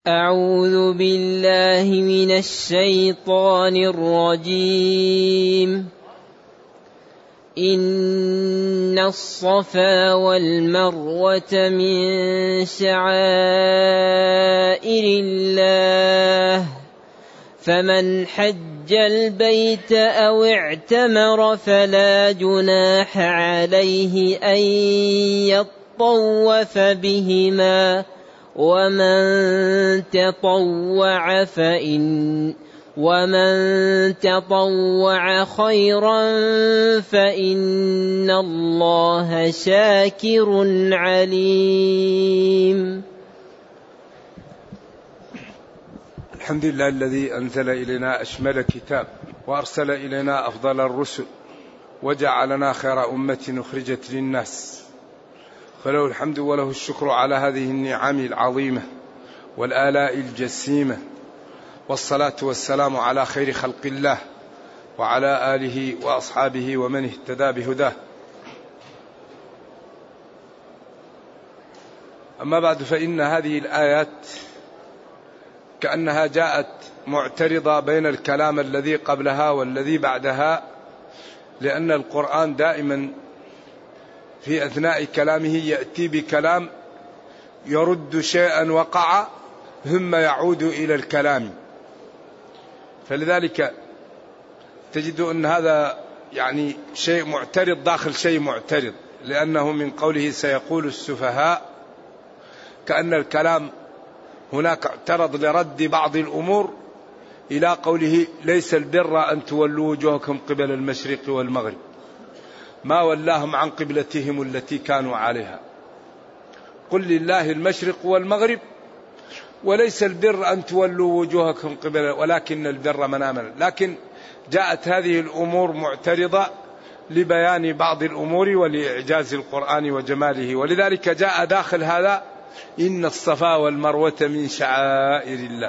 أعوذ بالله من الشيطان الرجيم. إن الصفا والمروة من شعائر الله فمن حج البيت أو اعتمر فلا جناح عليه أن يطوف بهما ومن تطوع خيرا فإن الله شاكر عليم. الحمد لله الذي أنزل إلينا أشمل كتاب وأرسل إلينا أفضل الرسل وجعلنا خير أمة أخرجت للناس، فله الحمد وله الشكر على هذه النعم العظيمة والآلاء الجسيمة، والصلاة والسلام على خير خلق الله وعلى آله وأصحابه ومن اهتدى بهداه. أما بعد، فإن هذه الآيات كأنها جاءت معترضة بين الكلام الذي قبلها والذي بعدها، لأن القرآن دائما في أثناء كلامه يأتي بكلام يرد شيئا وقع ثم يعود إلى الكلام، فلذلك تجد أن هذا يعني شيء معترض داخل شيء معترض، لأنه من قوله سيقول السفهاء كأن الكلام هناك اعترض لرد بعض الأمور إلى قوله ليس البر أن تولوا وجوهكم قبل المشرق والمغرب، ما ولاهم عن قبلتهم التي كانوا عليها، قل لله المشرق والمغرب وليس البر أن تولوا وجوهكم قبل ولكن البر من آمن. لكن جاءت هذه الأمور معترضة لبيان بعض الأمور ولإعجاز القرآن وجماله، ولذلك جاء داخل هذا إن الصفا والمروة من شعائر الله.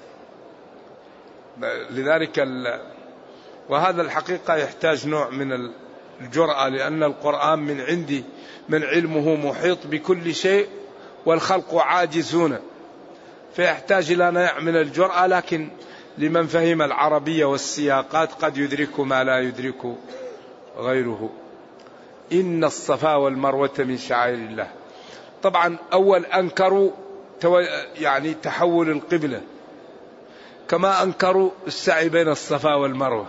لذلك وهذا الحقيقة يحتاج نوع من الجرأة، لأن القرآن من عندي من علمه محيط بكل شيء والخلق عاجزون، فيحتاج إلى نوع من الجرأة، لكن لمن فهم العربية والسياقات قد يدرك ما لا يدرك غيره. إن الصفا والمروة من شعائر الله. طبعا أول أنكروا يعني تحول القبلة، كما أنكروا السعي بين الصفا والمروة،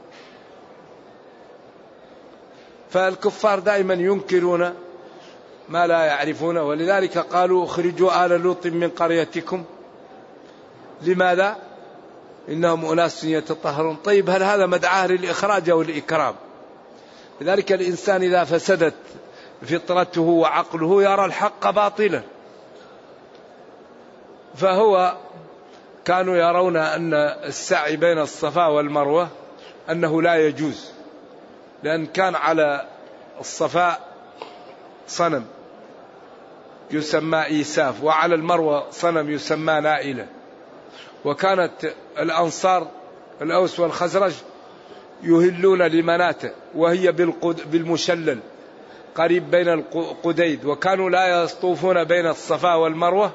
فالكفار دائما ينكرون ما لا يعرفون، ولذلك قالوا اخرجوا آل لوط من قريتكم. لماذا؟ إنهم أناس يتطهرون. طيب هل هذا مدعاه للإخراج أو الإكرام؟ لذلك الإنسان إذا فسدت فطرته وعقله يرى الحق باطلا، فهو كانوا يرون أن السعي بين الصفا والمروة أنه لا يجوز، لأن كان على الصفا صنم يسمى إيساف، وعلى المروة صنم يسمى نائلة، وكانت الأنصار الأوس والخزرج يهلون لمناته وهي بالمشلل قريب بين القديد، وكانوا لا يطوفون بين الصفا والمروة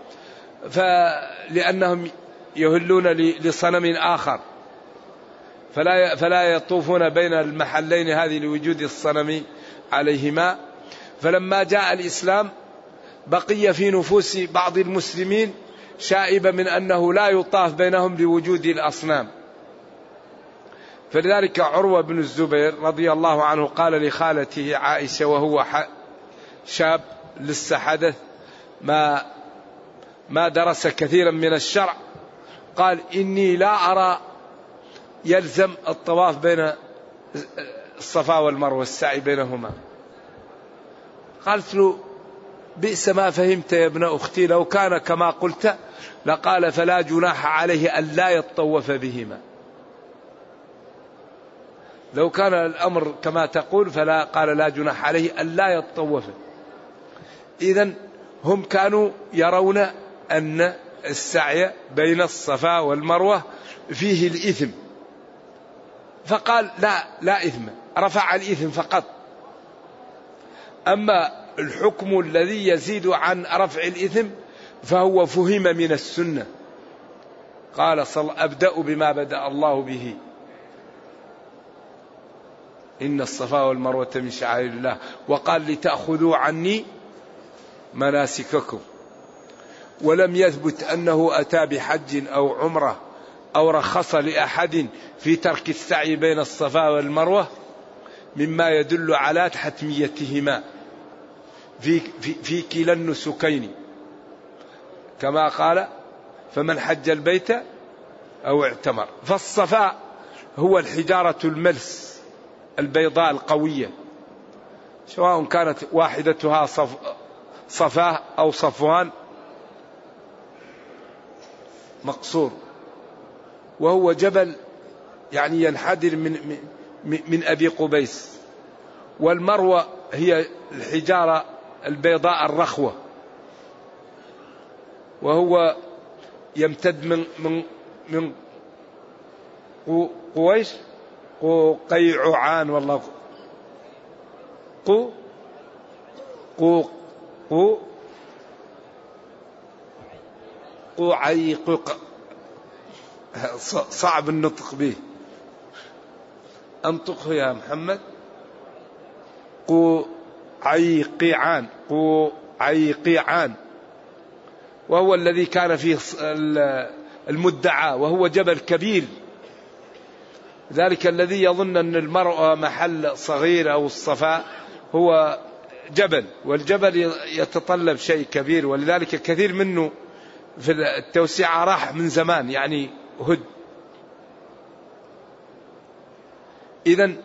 لأنهم يهلون لصنم آخر، فلا يطوفون بين المحلين هذه لوجود الصنم عليهما. فلما جاء الإسلام بقي في نفوس بعض المسلمين شائبة من أنه لا يطاف بينهم لوجود الأصنام، فلذلك عروة بن الزبير رضي الله عنه قال لخالته عائشة وهو شاب لسه حدث ما درس كثيرا من الشرع، قال إني لا أرى يلزم الطواف بين الصفا والمروة السعي بينهما. قالت له بئس ما فهمت يا ابن أختي، لو كان كما قلت لقال فلا جناح عليه أن لا يطوف بهما. لو كان الأمر كما تقول فلا قال لا جناح عليه أن لا يطوف. إذن هم كانوا يرون أن السعي بين الصفا والمروة فيه الإثم، فقال لا إثم، رفع الإثم فقط. أما الحكم الذي يزيد عن رفع الإثم فهو فهم من السنة. قال أبدأ بما بدأ الله به، إن الصفا والمروة من شعائر الله، وقال لتأخذوا عني مناسككم. ولم يثبت أنه أتى بحج أو عمرة أو رخص لأحد في ترك السعي بين الصفا والمروة، مما يدل على حتميتهما في كلا النسكين، كما قال فمن حج البيت أو اعتمر. فالصفا هو الحجارة الملس البيضاء القوية، سواء كانت واحدتها صفاه أو صفوان مقصور، وهو جبل يعني ينحدر من أبي قبيس. والمروة هي الحجارة البيضاء الرخوة، وهو يمتد من قويش قيعان والله قعيق، صعب النطق به، انطقه يا محمد. قعيقعان، وهو الذي كان فيه المدعى، وهو جبل كبير. ذلك الذي يظن أن المرأة محل صغير أو الصفاء هو جبل، والجبل يتطلب شيء كبير، ولذلك كثير منه في التوسعة راح من زمان، يعني هد. إذن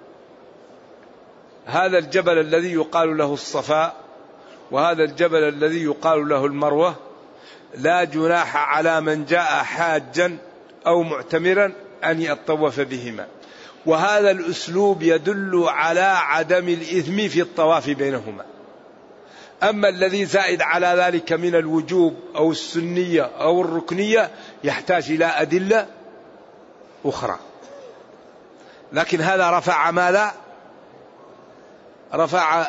هذا الجبل الذي يقال له الصفاء، وهذا الجبل الذي يقال له المروة، لا جناح على من جاء حاجا أو معتمرا أن يطوف بهما. وهذا الأسلوب يدل على عدم الإثم في الطواف بينهما. أما الذي زائد على ذلك من الوجوب أو السنية أو الركنية يحتاج إلى أدلة أخرى. لكن هذا رفع ماذا؟ رفع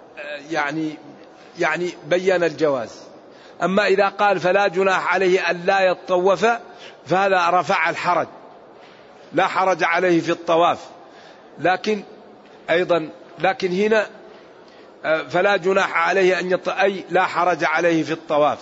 يعني بين الجواز. أما إذا قال فلا جناح عليه أن لا يطوف، فهذا رفع الحرج، لا حرج عليه في الطواف. لكن هنا فلا جناح عليه أن يطوف، أي لا حرج عليه في الطواف.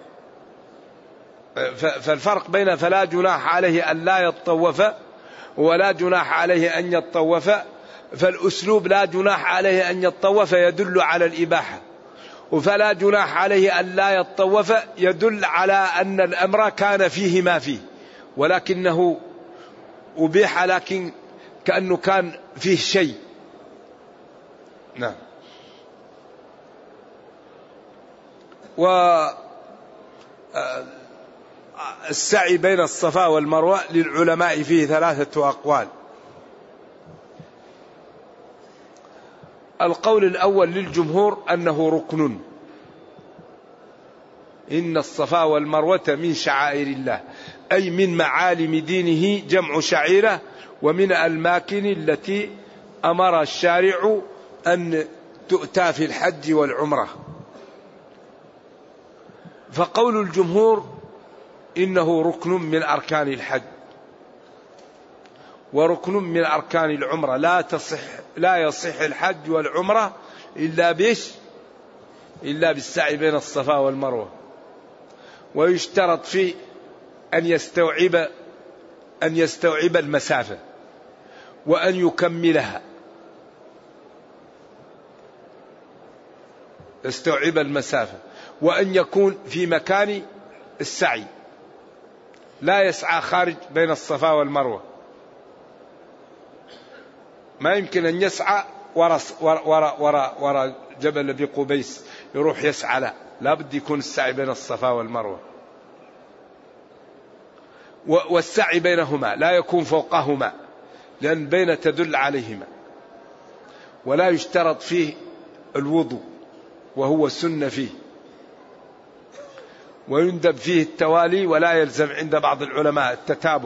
فالفرق بين فلا جناح عليه أن لا يطوف ولا جناح عليه أن يطوف، فالأسلوب لا جناح عليه أن يطوف يدل على الإباحة، وفلا جناح عليه أن لا يطوف يدل على أن الأمر كان فيه ما فيه، ولكنه أبيح، لكن كأنه كان فيه شيء. نعم. والسعي بين الصفا والمروة للعلماء فيه 3 أقوال. القول الأول للجمهور أنه ركن، إن الصفا والمروة من شعائر الله، أي من معالم دينه، جمع شعيرة، ومن الأماكن التي أمر الشارع أن تؤتى في الحج والعمرة. فقول الجمهور إنه ركن من أركان الحج وركن من أركان العمرة، لا يصح الحج والعمرة إلا بالسعي بين الصفا والمروة. ويشترط فيه أن يستوعب المسافة وأن يكملها، يستوعب المسافة، وأن يكون في مكان السعي، لا يسعى خارج بين الصفا والمروة. ما يمكن أن يسعى وراء جبل أبي قبيس يروح يسعى، لا بد يكون السعي بين الصفا والمروة. والسعي بينهما لا يكون فوقهما، لأن بين تدل عليهما. ولا يشترط فيه الوضوء، وهو سنة فيه. ويندب فيه التوالي، ولا يلزم عند بعض العلماء التتابع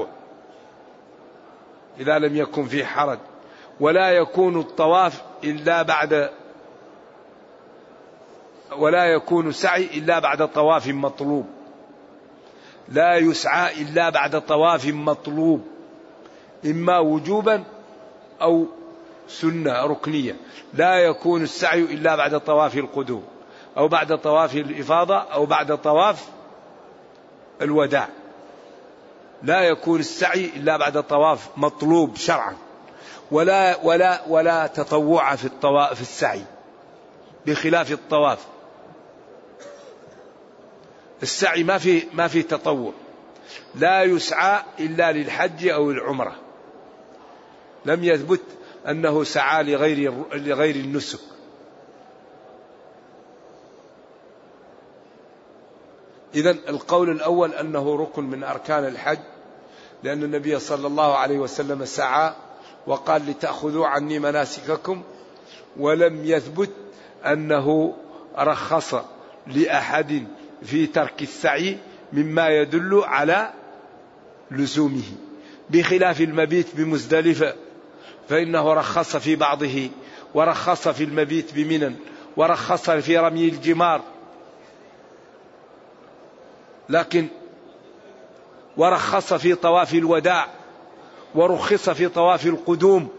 إذا لم يكن فيه حرج. ولا يكون الطواف إلا بعد ولا يكون سعي إلا بعد طواف مطلوب. لا يسعى إلا بعد طواف مطلوب، إما وجوبا أو سنة ركنية. لا يكون السعي إلا بعد طواف القدوم أو بعد طواف الإفاضة أو بعد طواف الوداع. لا يكون السعي إلا بعد طواف مطلوب شرعا، ولا تطوع في الطواف السعي، بخلاف الطواف. السعي ما في تطوع. لا يسعى إلا للحج أو العمرة، لم يثبت أنه سعى لغير النسك. إذن القول الأول أنه ركن من أركان الحج، لأن النبي صلى الله عليه وسلم سعى وقال لتأخذوا عني مناسككم، ولم يثبت أنه رخص لأحد في ترك السعي مما يدل على لزومه، بخلاف المبيت بمزدلفة فإنه رخص في بعضه، ورخص في المبيت بمنى، ورخص في رمي الجمار، لكن ورخص في طواف الوداع، ورخص في طواف القدوم.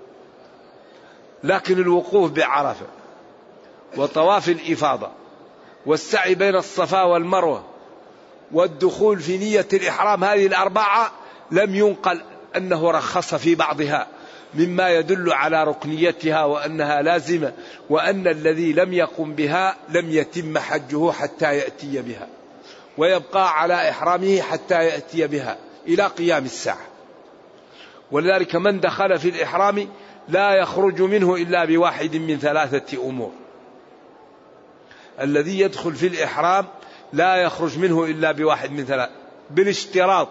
لكن الوقوف بعرفة وطواف الإفاضة والسعي بين الصفا والمروة والدخول في نية الإحرام، هذه الأربعة لم ينقل أنه رخص في بعضها، مما يدل على ركنيتها وأنها لازمة، وأن الذي لم يقم بها لم يتم حجه حتى يأتي بها، ويبقى على إحرامه حتى يأتي بها إلى قيام الساعة. ولذلك من دخل في الإحرام لا يخرج منه إلا بواحد من ثلاثة أمور. الذي يدخل في الإحرام لا يخرج منه إلا بواحد من ثلاثة، بالاشتراط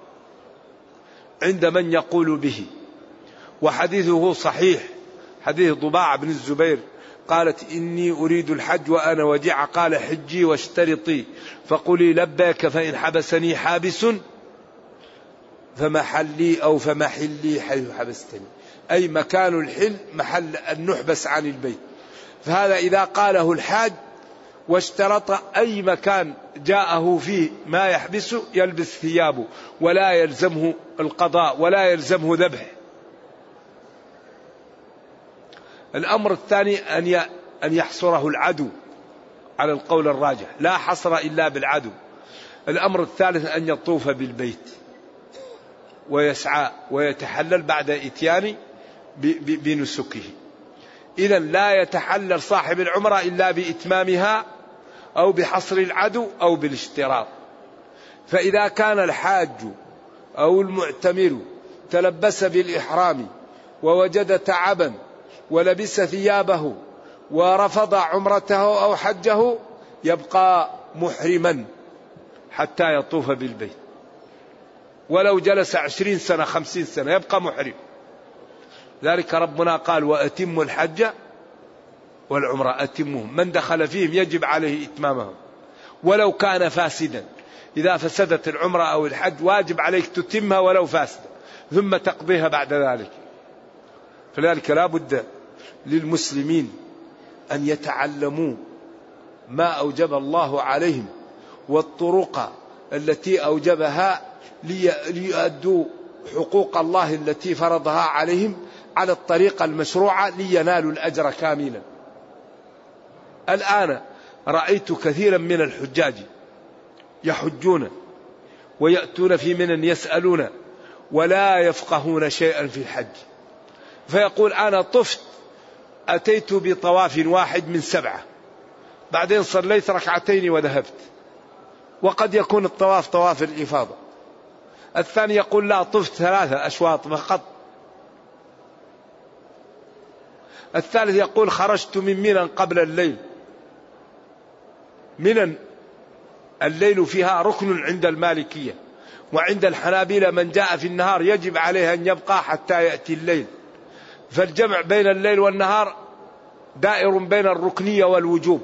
عند من يقول به. وحديثه صحيح، حديث ضباع بن الزبير قالت إني أريد الحج وأنا وجع، قال حجي واشترطي، فقولي لبيك فإن حبسني حابس فمحلي أو فمحلي حيث حبستني، أي مكان الحل محل أن نحبس عن البيت. فهذا إذا قاله الحاج واشترط أي مكان جاءه فيه ما يحبسه يلبس ثيابه، ولا يلزمه القضاء ولا يلزمه ذبح. الأمر الثاني أن يحصره العدو على القول الراجح، لا حصر إلا بالعدو. الأمر الثالث أن يطوف بالبيت ويسعى ويتحلل بعد إتيان بنسكه. إذا لا يتحلل صاحب العمرة إلا بإتمامها أو بحصر العدو أو بالاشتراط. فإذا كان الحاج أو المعتمر تلبس بالإحرام ووجد تعبا ولبس ثيابه ورفض عمرته أو حجه، يبقى محرما حتى يطوف بالبيت، ولو جلس 20 سنة 50 سنة يبقى محرم. ذلك ربنا قال وأتموا الحج والعمرة، أتموهم، من دخل فيهم يجب عليه إتمامهم ولو كان فاسدا. إذا فسدت العمرة أو الحج واجب عليك تتمها ولو فاسدة، ثم تقضيها بعد ذلك. فلذلك لا بد للمسلمين أن يتعلموا ما أوجب الله عليهم والطرق التي أوجبها ليؤدوا حقوق الله التي فرضها عليهم على الطريقة المشروعة لينالوا الأجر كاملا. الآن رأيت كثيرا من الحجاج يحجون ويأتون في منى يسألون ولا يفقهون شيئا في الحج، فيقول أنا طفت أتيت بطواف واحد من 7، بعدين صليت ركعتين وذهبت، وقد يكون الطواف طواف الإفاضة. الثاني يقول لا طفت 3 أشواط فقط. الثالث يقول خرجت من منى قبل الليل. منى الليل فيها ركن عند المالكية، وعند الحنابلة من جاء في النهار يجب عليه أن يبقى حتى يأتي الليل، فالجمع بين الليل والنهار دائر بين الركنية والوجوب.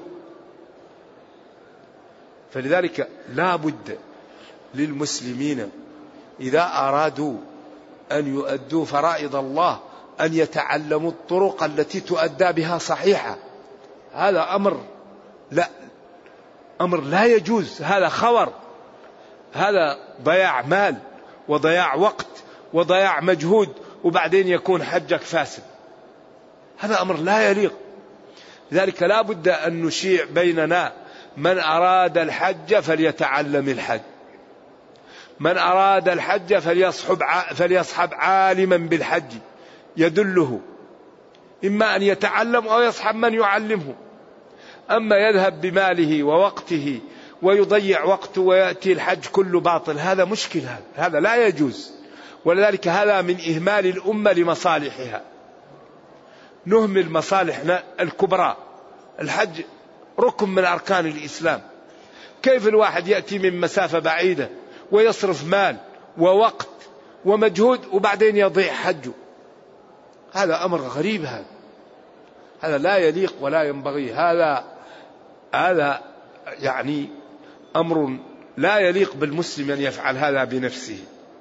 فلذلك لا بد للمسلمين إذا أرادوا أن يؤدوا فرائض الله أن يتعلموا الطرق التي تؤدى بها صحيحة. هذا أمر لا، أمر لا يجوز، هذا خور، هذا ضياع مال وضياع وقت وضياع مجهود، وبعدين يكون حجك فاسد. هذا أمر لا يليق. لذلك لا بد أن نشيع بيننا: من أراد الحج فليتعلم الحج، من أراد الحج فليصحب عالما بالحج يدله، إما أن يتعلم أو يصحب من يعلمه. أما يذهب بماله ووقته ويضيع وقته ويأتي الحج كله باطل، هذا مشكل، هذا لا يجوز. ولذلك هذا من إهمال الأمة لمصالحها، نهمل مصالحنا الكبرى. الحج ركن من أركان الإسلام، كيف الواحد يأتي من مسافة بعيدة ويصرف مال ووقت ومجهود وبعدين يضيع حجه؟ هذا أمر غريب، هذا لا يليق ولا ينبغي. هذا يعني أمر لا يليق بالمسلم أن يفعل هذا بنفسه.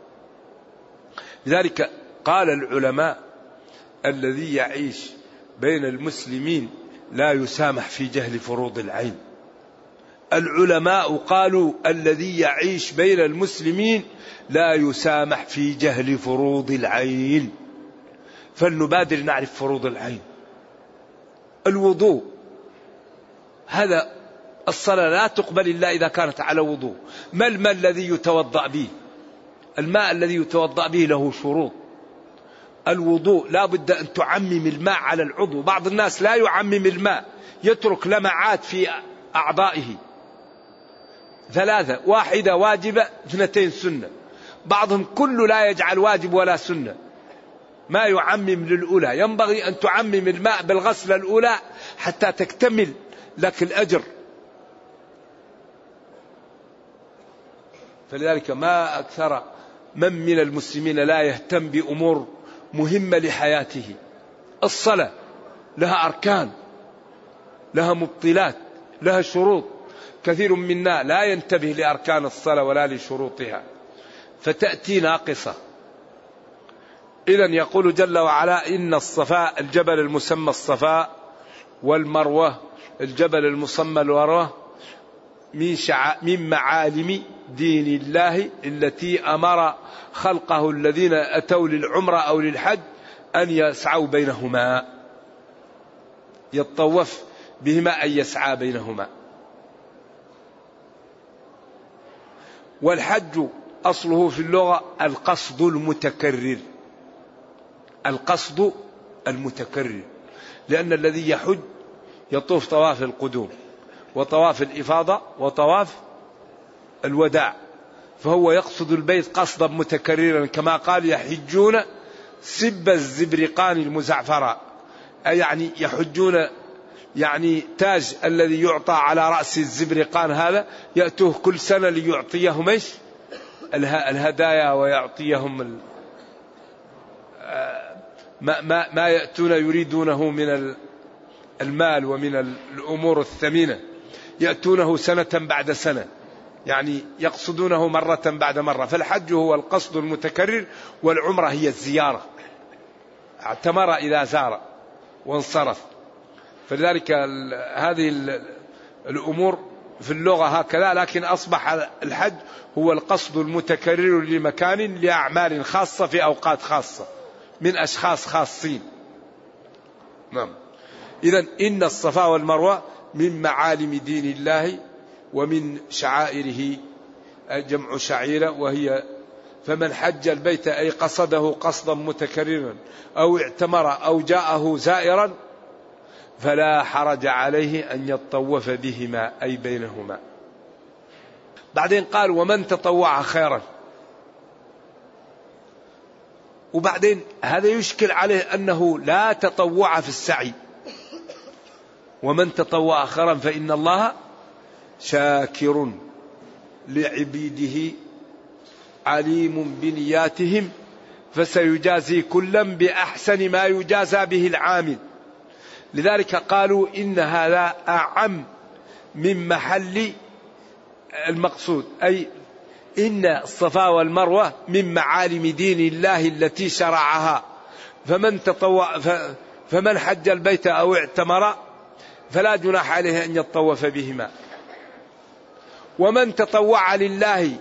لذلك قال العلماء: الذي يعيش بين المسلمين لا يسامح في جهل فروض العين. العلماء قالوا: الذي يعيش بين المسلمين لا يسامح في جهل فروض العين. فلنبادر نعرف فروض العين. الوضوء، هذا الصلاة لا تقبل إلا إذا كانت على وضوء. ما الماء الذي يتوضأ به؟ الماء الذي يتوضأ به له شروط. الوضوء لا بد أن تعمم الماء على العضو. بعض الناس لا يعمم الماء، يترك لمعات في أعضائه، 3، 1 واجبة 2 سنة. بعضهم كله لا يجعل واجب ولا سنة، ما يعمم للأولى. ينبغي أن تعمم الماء بالغسلة الأولى حتى تكتمل لك الأجر. فلذلك ما أكثر من المسلمين لا يهتم بأمور مهمة لحياته. الصلاة لها أركان، لها مبطلات، لها شروط. كثير منا لا ينتبه لأركان الصلاة ولا لشروطها، فتأتي ناقصة. إذن يقول جل وعلا: إن الصفاء، الجبل المسمى الصفاء، والمروة الجبل المسمى المروة، من معالم دين الله التي أمر خلقه الذين أتوا للعمرة أو للحج أن يسعوا بينهما، يطوف بهما أن يسعى بينهما. والحج أصله في اللغة القصد المتكرر، القصد المتكرر، لأن الذي يحج يطوف طواف القدوم وطواف الإفاضة وطواف الوداع، فهو يقصد البيت قصدا متكررا، كما قال: يحجون سب الزبرقان المزعفرة، أي يعني يحجون، يعني تاج الذي يعطى على رأس الزبرقان هذا يأتوه كل سنة ليعطيهم ايش؟ الهدايا، ويعطيهم ما يأتون يريدونه من المال ومن الأمور الثمينة، يأتونه سنة بعد سنة، يعني يقصدونه مرة بعد مرة. فالحج هو القصد المتكرر، والعمرة هي الزيارة، اعتمر إذا زار وانصرف. فلذلك هذه الأمور في اللغة هكذا، لكن أصبح الحج هو القصد المتكرر لمكان لأعمال خاصة في أوقات خاصة من أشخاص خاصين. نعم. إذن إن الصفا والمروة من معالم دين الله ومن شعائره، جمع شعيرة، وهي فمن حج البيت أي قصده قصدا متكررا أو اعتمر أو جاءه زائرا فلا حرج عليه أن يطوف بهما أي بينهما. بعدين قال: ومن تطوع خيرا. وبعدين هذا يشكل عليه أنه لا تطوع في السعي. ومن تطوع خيرا فإن الله شاكر لعبيده عليم بنياتهم فسيجازي كلا بأحسن ما يجازى به العامل. لذلك قالوا إن هذا أعم من محل المقصود، أي إن الصفا والمروة من معالم دين الله التي شرعها. فمن حج البيت أو اعتمر فلا جناح عليه أن يطوف بهما. ومن تطوع لله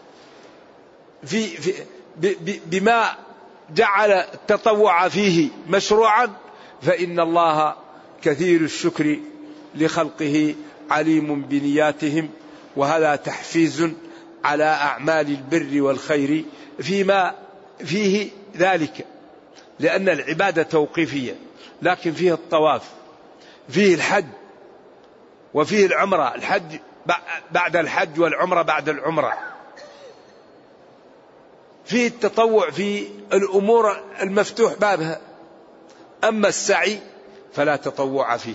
بما جعل التطوع فيه مشروعا فإن الله كثير الشكر لخلقه عليم بنياتهم، وهذا تحفيز على أعمال البر والخير فيما فيه ذلك، لأن العبادة توقيفية، لكن فيه الطواف، فيه الحج، وفيه العمرة، الحج بعد الحج والعمرة بعد العمرة، فيه التطوع في الأمور المفتوح بابها. أما السعي فلا تطوع فيه.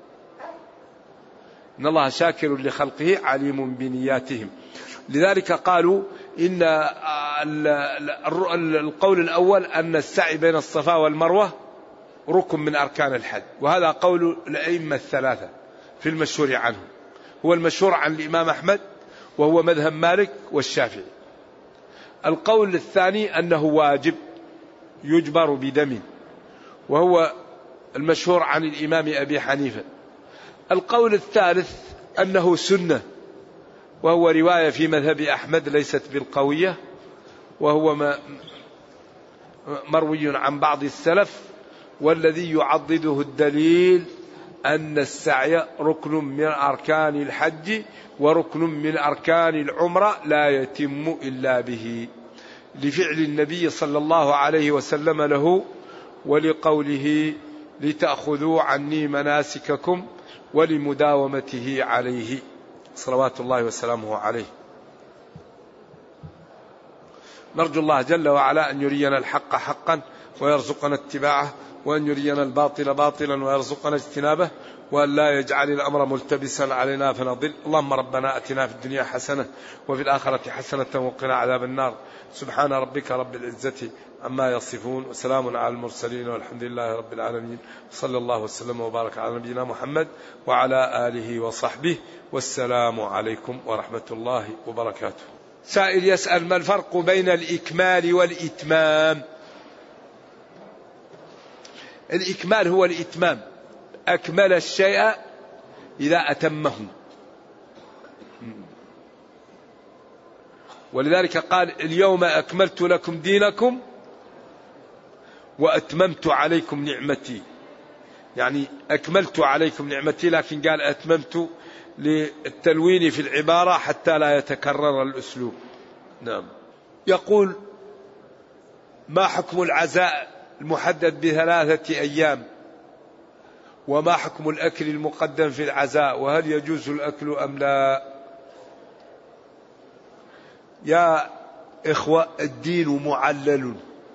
إن الله شاكر لخلقه عليم بنياتهم. لذلك قالوا إن القول الأول أن السعي بين الصفا والمروة ركن من أركان الحج، وهذا قول الأئمة الثلاثة في المشهور عنه، هو المشهور عن الإمام أحمد وهو مذهب مالك والشافعي. القول الثاني أنه واجب يجبر بدم، وهو المشهور عن الإمام أبي حنيفة. القول الثالث أنه سنة، وهو رواية في مذهب أحمد ليست بالقوية، وهو مروي عن بعض السلف، والذي يعضده الدليل أن السعي ركن من أركان الحج وركن من أركان العمرة لا يتم إلا به، لفعل النبي صلى الله عليه وسلم له، ولقوله لتأخذوا عني مناسككم، ولمداومته عليه صلوات الله وسلامه عليه. نرجو الله جل وعلا أن يرينا الحق حقا ويرزقنا اتباعه، وأن يرينا الباطل باطلا ويرزقنا اجتنابه، وأن لا يجعل الأمر ملتبسا علينا فنضل. اللهم ربنا أتنا في الدنيا حسنة وفي الآخرة حسنة وقنا عذاب النار. سبحان ربك رب العزة عما يصفون، وسلام على المرسلين، والحمد لله رب العالمين. صلى الله وسلم وبارك على نبينا محمد وعلى آله وصحبه، والسلام عليكم ورحمة الله وبركاته. سائل يسأل: ما الفرق بين الإكمال والإتمام؟ الإكمال هو الإتمام، أكمل الشيء إذا أتمه، ولذلك قال: اليوم أكملت لكم دينكم وأتممت عليكم نعمتي، يعني أكملت عليكم نعمتي، لكن قال أتممت للتلوين في العبارة حتى لا يتكرر الأسلوب. نعم. يقول: ما حكم العزاء المحدد ب3 أيام؟ وما حكم الأكل المقدم في العزاء؟ وهل يجوز الأكل أم لا؟ يا إخوة، الدين معلل.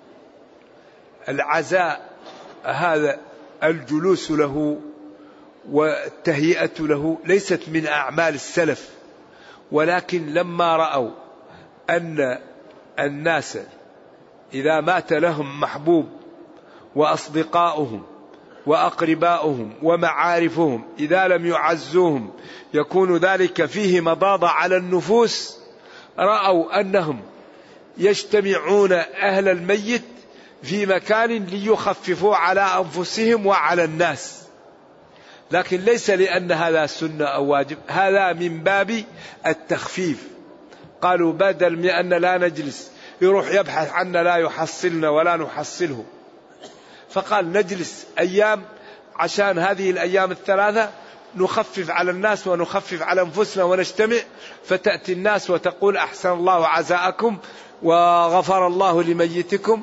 العزاء هذا الجلوس له والتهيئة له ليست من أعمال السلف، ولكن لما رأوا أن الناس إذا مات لهم محبوب وأصدقاؤهم وأقرباؤهم ومعارفهم إذا لم يعزوهم يكون ذلك فيه مضاضة على النفوس، رأوا أنهم يجتمعون أهل الميت في مكان ليخففوا على أنفسهم وعلى الناس، لكن ليس لأن هذا سنة أو واجب، هذا من باب التخفيف. قالوا بدل من أن لا نجلس يروح يبحث عنا لا يحصلنا ولا نحصله، فقال نجلس أيام عشان هذه الأيام 3 نخفف على الناس ونخفف على أنفسنا ونجتمع، فتأتي الناس وتقول أحسن الله عزاءكم وغفر الله لميتكم.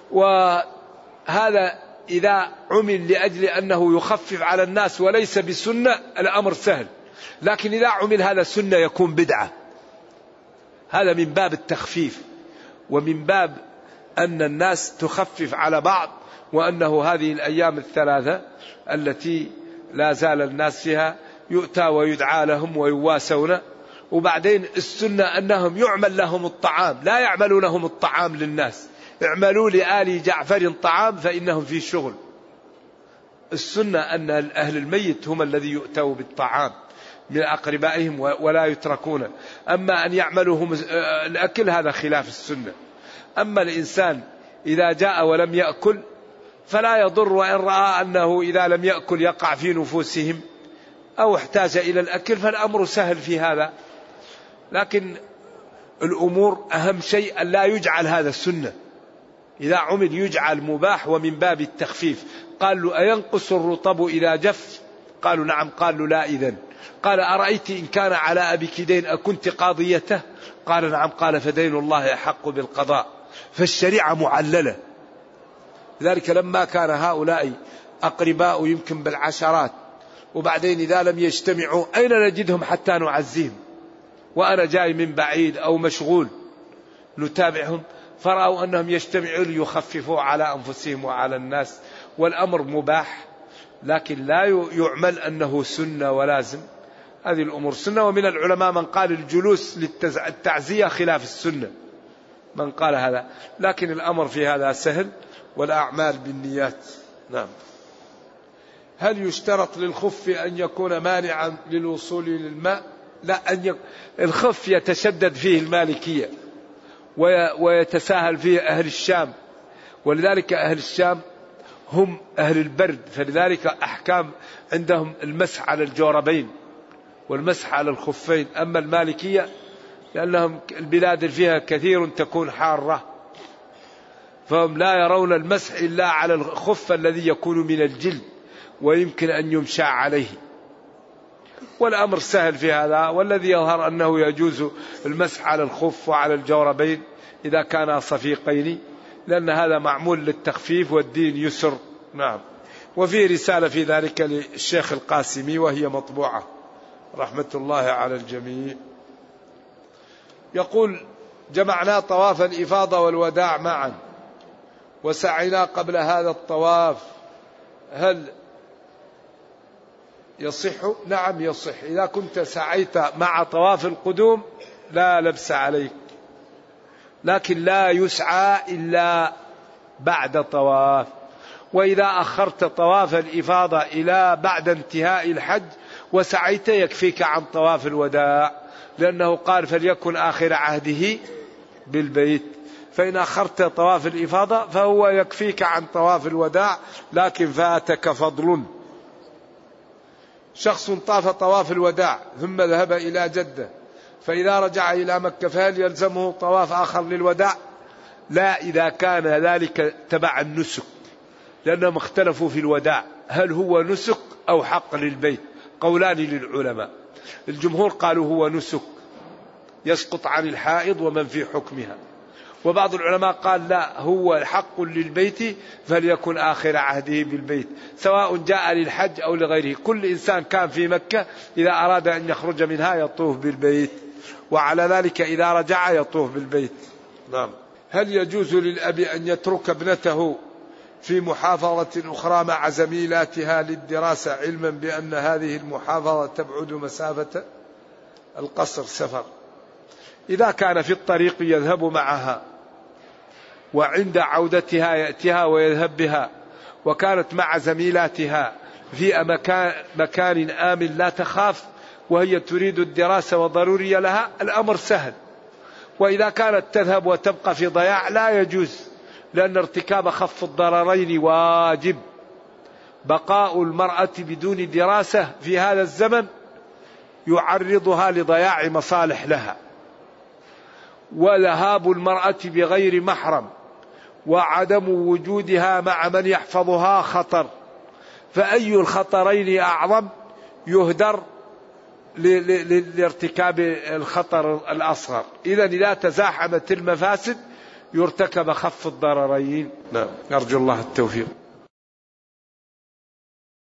وهذا إذا عمل لأجل أنه يخفف على الناس وليس بسنة الأمر سهل، لكن إذا عمل هذا سنة يكون بدعة. هذا من باب التخفيف، ومن باب أن الناس تخفف على بعض، وأنه هذه الأيام 3 التي لا زال الناس فيها يؤتى ويدعى لهم ويواسون. وبعدين السنة أنهم يعمل لهم الطعام، لا يعملوا لهم الطعام للناس، اعملوا لآل جعفر طعام فإنهم في شغل. السنة أن أهل الميت هم الذي يؤتوا بالطعام من أقربائهم ولا يتركون. أما أن يعملوا هم الأكل هذا خلاف السنة. أما الإنسان إذا جاء ولم يأكل فلا يضر، وإن رأى أنه إذا لم يأكل يقع في نفوسهم أو احتاج إلى الأكل فالأمر سهل في هذا. لكن الأمور أهم شيء أن لا يجعل هذا السنة، إذا عمل يجعل مباح ومن باب التخفيف. قالوا أينقص الرطب إذا جف؟ قالوا نعم. قالوا لا إذن. قال أرأيت إن كان على أبيك دين أكنت قاضيته؟ قال نعم. قال فدين الله أحق بالقضاء. فالشريعة معللة. لذلك لما كان هؤلاء أقرباء يمكن بالعشرات، وبعدين إذا لم يجتمعوا أين نجدهم حتى نعزيهم؟ وأنا جاي من بعيد أو مشغول نتابعهم، فرأوا أنهم يجتمعوا ليخففوا على أنفسهم وعلى الناس، والأمر مباح لكن لا يعمل أنه سنة ولازم. هذه الأمور سنة. ومن العلماء من قال الجلوس للتعزية خلاف السنة، من قال هذا، لكن الأمر في هذا سهل والأعمال بالنيات. نعم. هل يشترط للخف أن يكون مانعا للوصول للماء؟ لا، الخف يتشدد فيه المالكية ويتساهل فيه أهل الشام، ولذلك أهل الشام هم أهل البرد، فلذلك أحكام عندهم المسح على الجوربين والمسح على الخفين. أما المالكية لأنهم البلاد اللي فيها كثير تكون حارة، فهم لا يرون المسح إلا على الخف الذي يكون من الجلد ويمكن أن يمشى عليه، والأمر سهل في هذا. والذي يظهر أنه يجوز المسح على الخف وعلى الجوربين إذا كانا صفيقين، لأن هذا معمول للتخفيف والدين يسر. نعم. وفي رسالة في ذلك للشيخ القاسمي وهي مطبوعة رحمة الله على الجميع. يقول: جمعنا طواف الإفاضة والوداع معا وسعينا قبل هذا الطواف، هل يصح؟ نعم يصح. إذا كنت سعيت مع طواف القدوم لا لبس عليك، لكن لا يسعى إلا بعد طواف. وإذا أخرت طواف الإفاضة إلى بعد انتهاء الحج وسعيت يكفيك عن طواف الوداع، لأنه قال: فليكن آخر عهده بالبيت. فإن أخرت طواف الإفاضة فهو يكفيك عن طواف الوداع، لكن فاتك فضل. شخص طاف طواف الوداع ثم ذهب إلى جدة، فإذا رجع إلى مكة فهل يلزمه طواف آخر للوداع؟ لا، إذا كان ذلك تبع النسك، لأنهم اختلفوا في الوداع هل هو نسك أو حق للبيت. قولان للعلماء، الجمهور قالوا هو نسك يسقط عن الحائض ومن في حكمها، وبعض العلماء قال لا، هو حق للبيت فليكن آخر عهده بالبيت، سواء جاء للحج أو لغيره. كل إنسان كان في مكة إذا أراد أن يخرج منها يطوف بالبيت، وعلى ذلك إذا رجع يطوف بالبيت. نعم. هل يجوز للأب أن يترك ابنته في محافظة أخرى مع زميلاتها للدراسة، علما بأن هذه المحافظة تبعد مسافة القصر سفر؟ إذا كان في الطريق يذهب معها وعند عودتها يأتيها ويذهب بها، وكانت مع زميلاتها في مكان آمن لا تخاف وهي تريد الدراسة وضرورية لها، الأمر سهل. وإذا كانت تذهب وتبقى في ضياع لا يجوز، لأن ارتكاب خف الضررين واجب. بقاء المرأة بدون دراسة في هذا الزمن يعرضها لضياع مصالح لها، وذهاب المرأة بغير محرم وعدم وجودها مع من يحفظها خطر، فأي الخطرين أعظم يهدر لارتكاب الخطر الأصغر. إذا تزاحمت المفاسد يرتكب خف الضررين. نعم. أرجو الله التوفيق.